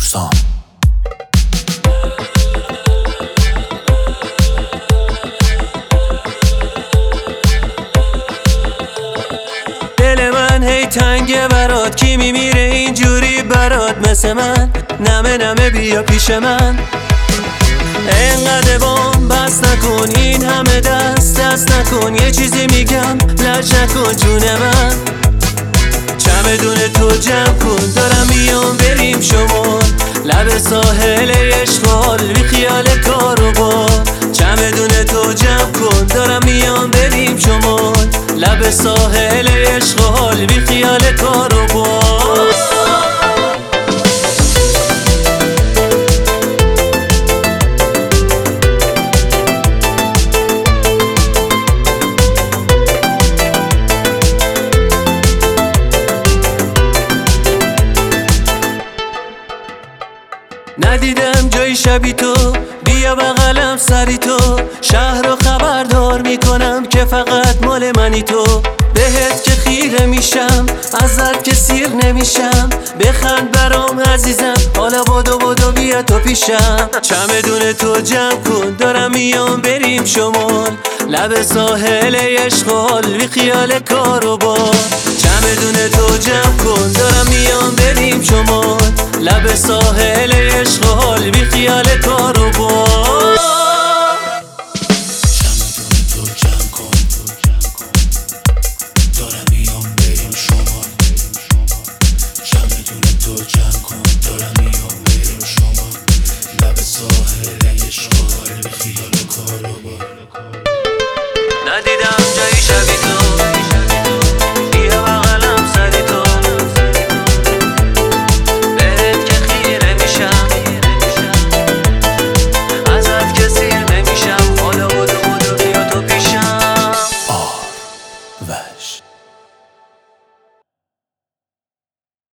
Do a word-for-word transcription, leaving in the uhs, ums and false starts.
سام. دل من هی تنگه برات، کی میمیره اینجوری برات مثل من؟ نمه نمه بیا پیش من، اینقدر بام بس نکن، این همه دست دست نکن، یه چیزی میگم لج نکن جون من. چمدون تو جمع کن، دارم میام بریم شمال، لب ساحل اشغال بی خیال کارو با. چمدون تو جمع کن، دارم میام بریم شمال، لب ساحل اشغال بی خیال کارو با. ندیدم جای شبی تو، بیا بغلم سری تو، شهر رو خبردار میکنم که فقط مال منی تو. بهت که خیره میشم، ازت که سیر نمیشم، بخند برام عزیزم، حالا بدو بدو بیا تو پیشم. چمدون تو جمع کن، دارم میام بریم شمال، لب ساحل اشغال بی خیال کارو با. چمدون تو جمع کن، دارم میام بریم شمال، لب ساحل اشغال